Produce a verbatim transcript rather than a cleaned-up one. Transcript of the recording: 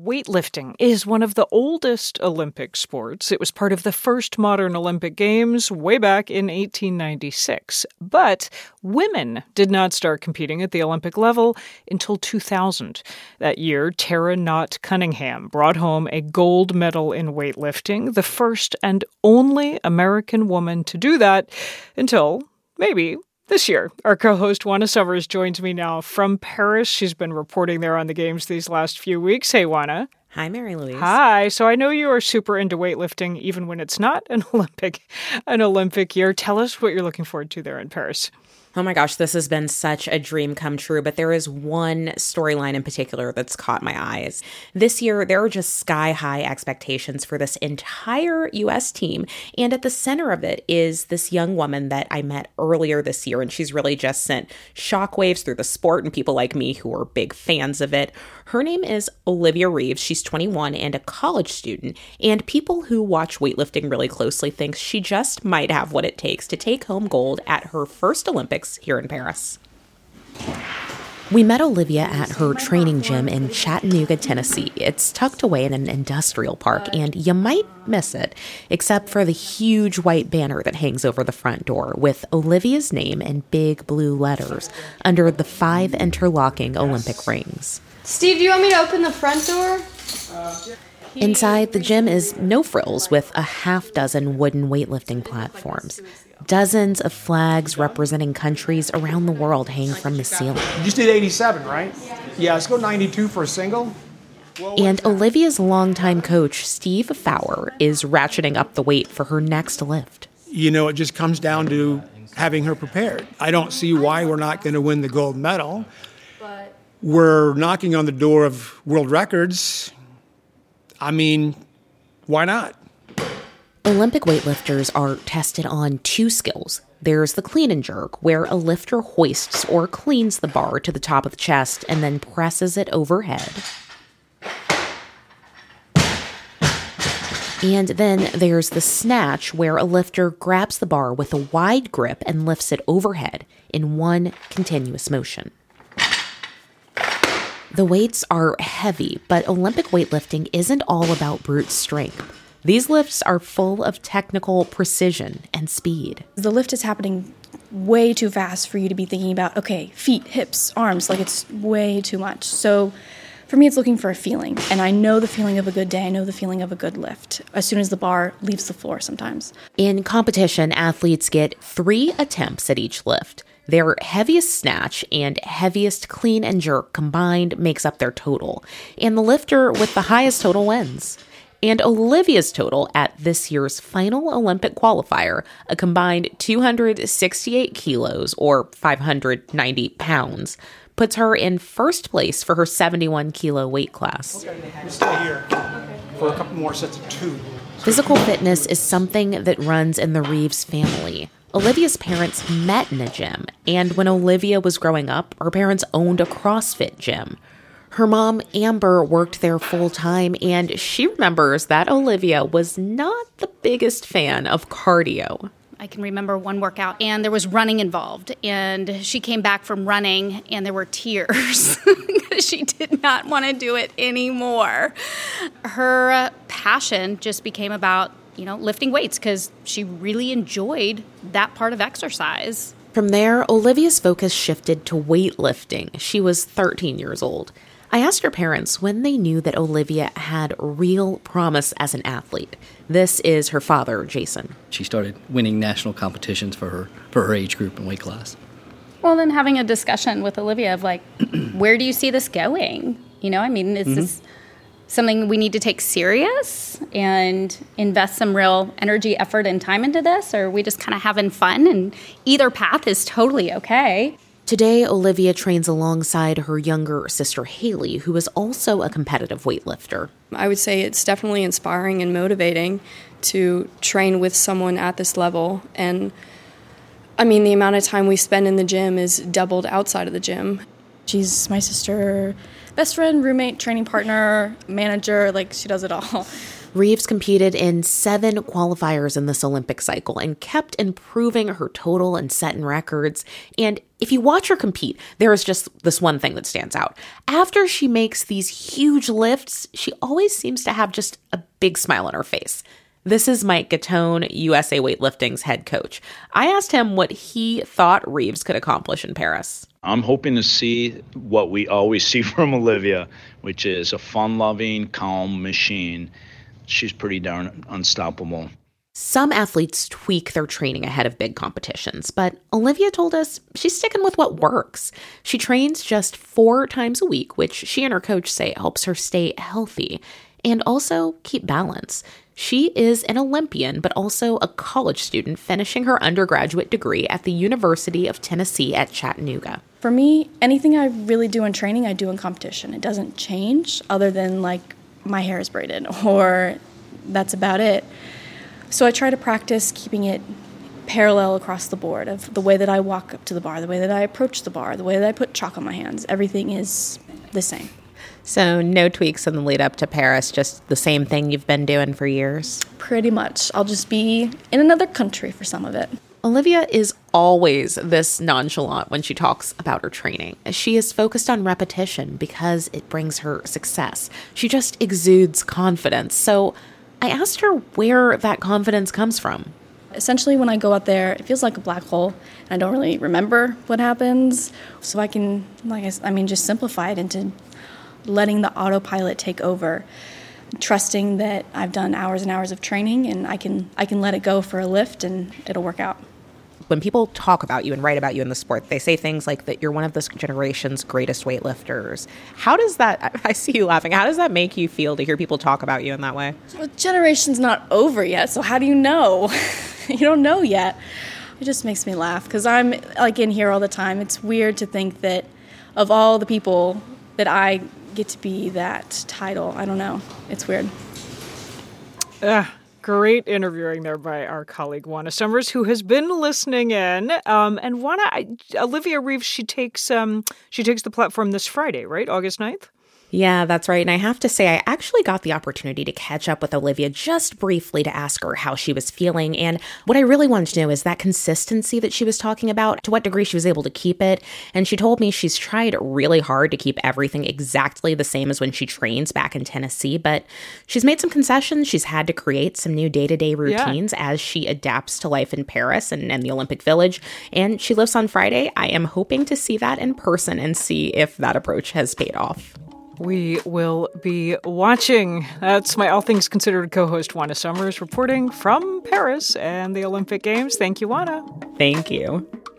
Weightlifting is one of the oldest Olympic sports. It was part of the first modern Olympic Games way back in eighteen ninety-six. But women did not start competing at the Olympic level until two thousand. That year, Tara Knott Cunningham brought home a gold medal in weightlifting, the first and only American woman to do that until, maybe, this year. Our co-host Juana Summers joins me now from Paris. She's been reporting there on the Games these last few weeks. Hey, Juana. Hi, Mary Louise. Hi. So I know you are super into weightlifting, even when it's not an Olympic, an Olympic year. Tell us what you're looking forward to there in Paris. Oh my gosh, this has been such a dream come true, but there is one storyline in particular that's caught my eyes. This year, there are just sky-high expectations for this entire U S team, and at the center of it is this young woman that I met earlier this year, and she's really just sent shockwaves through the sport and people like me who are big fans of it. Her name is Olivia Reeves. She's twenty-one and a college student, and people who watch weightlifting really closely think she just might have what it takes to take home gold at her first Olympics here in Paris. We met Olivia at her training gym in Chattanooga, Tennessee. It's tucked away in an industrial park, and you might miss it, except for the huge white banner that hangs over the front door with Olivia's name in big blue letters under the five interlocking Olympic rings. Steve, do you want me to open the front door? Inside, the gym is no frills with a half dozen wooden weightlifting platforms. Dozens of flags representing countries around the world hang from the ceiling. You just did eighty-seven, right? Yeah, let's go ninety-two for a single. And Olivia's longtime coach, Steve Fowler, is ratcheting up the weight for her next lift. You know, it just comes down to having her prepared. I don't see why we're not going to win the gold medal. We're knocking on the door of world records. I mean, why not? Olympic weightlifters are tested on two skills. There's the clean and jerk, where a lifter hoists or cleans the bar to the top of the chest and then presses it overhead. And then there's the snatch, where a lifter grabs the bar with a wide grip and lifts it overhead in one continuous motion. The weights are heavy, but Olympic weightlifting isn't all about brute strength. These lifts are full of technical precision and speed. The lift is happening way too fast for you to be thinking about, okay, feet, hips, arms, like it's way too much. So for me, it's looking for a feeling. And I know the feeling of a good day. I know the feeling of a good lift as soon as the bar leaves the floor sometimes. In competition, athletes get three attempts at each lift. Their heaviest snatch and heaviest clean and jerk combined makes up their total. And the lifter with the highest total wins. And Olivia's total at this year's final Olympic qualifier, a combined two hundred sixty-eight kilos or five hundred ninety pounds, puts her in first place for her seventy-one kilo weight class. Okay, we'll stay here for a couple more sets of two. Physical fitness is something that runs in the Reeves family. Olivia's parents met in a gym, and when Olivia was growing up, her parents owned a CrossFit gym. Her mom, Amber, worked there full-time, and she remembers that Olivia was not the biggest fan of cardio. I can remember one workout, and there was running involved, and she came back from running, and there were tears because she did not want to do it anymore. Her uh, passion just became about, you know, lifting weights because she really enjoyed that part of exercise. From there, Olivia's focus shifted to weightlifting. She was thirteen years old. I asked her parents when they knew that Olivia had real promise as an athlete. This is her father, Jason. She started winning national competitions for her for her age group and weight class. Well, then having a discussion with Olivia of like, where do you see this going? You know, I mean, is mm-hmm. this something we need to take serious and invest some real energy, effort, and time into this? Or are we just kind of having fun? And either path is totally okay. Today, Olivia trains alongside her younger sister, Haley, who is also a competitive weightlifter. I would say it's definitely inspiring and motivating to train with someone at this level. And, I mean, the amount of time we spend in the gym is doubled outside of the gym. She's my sister. best friend, roommate, training partner, manager, like she does it all. Reeves competed in seven qualifiers in this Olympic cycle and kept improving her total and setting records. And if you watch her compete, there is just this one thing that stands out. After she makes these huge lifts, she always seems to have just a big smile on her face. This is Mike Gattone, U S A Weightlifting's head coach. I asked him what he thought Reeves could accomplish in Paris. I'm hoping to see what we always see from Olivia, which is a fun-loving, calm machine. She's pretty darn unstoppable. Some athletes tweak their training ahead of big competitions, but Olivia told us she's sticking with what works. She trains just four times a week, which she and her coach say helps her stay healthy and also keep balance. She is an Olympian, but also a college student finishing her undergraduate degree at the University of Tennessee at Chattanooga. For me, anything I really do in training, I do in competition. It doesn't change other than like my hair is braided or that's about it. So I try to practice keeping it parallel across the board of the way that I walk up to the bar, the way that I approach the bar, the way that I put chalk on my hands. Everything is the same. So no tweaks in the lead up to Paris, just the same thing you've been doing for years? Pretty much. I'll just be in another country for some of it. Olivia is always this nonchalant when she talks about her training. She is focused on repetition because it brings her success. She just exudes confidence. So I asked her where that confidence comes from. Essentially, when I go out there, it feels like a black hole, and I don't really remember what happens. So I can, like I, I mean, just simplify it into letting the autopilot take over, trusting that I've done hours and hours of training, and I can I can let it go for a lift, and it'll work out. When people talk about you and write about you in the sport, they say things like that you're one of this generation's greatest weightlifters. How does that, I see you laughing, how does that make you feel to hear people talk about you in that way? Well, generation's not over yet, so how do you know? You don't know yet. It just makes me laugh because I'm like in here all the time. It's weird to think that of all the people that I get to be that title. I don't know. It's weird. Uh, great interviewing there by our colleague Juana Summers, who has been listening in. Um, and Juana, I, Olivia Reeves, she takes um, she takes the platform this Friday, right? August ninth? Yeah, that's right. And I have to say, I actually got the opportunity to catch up with Olivia just briefly to ask her how she was feeling. And what I really wanted to know is that consistency that she was talking about, to what degree she was able to keep it. And she told me she's tried really hard to keep everything exactly the same as when she trains back in Tennessee. But she's made some concessions. She's had to create some new day-to-day routines yeah. as she adapts to life in Paris and, and the Olympic Village. And she lifts on Friday. I am hoping to see that in person and see if that approach has paid off. We will be watching. That's my All Things Considered co-host, Juana Summers, reporting from Paris and the Olympic Games. Thank you, Juana. Thank you.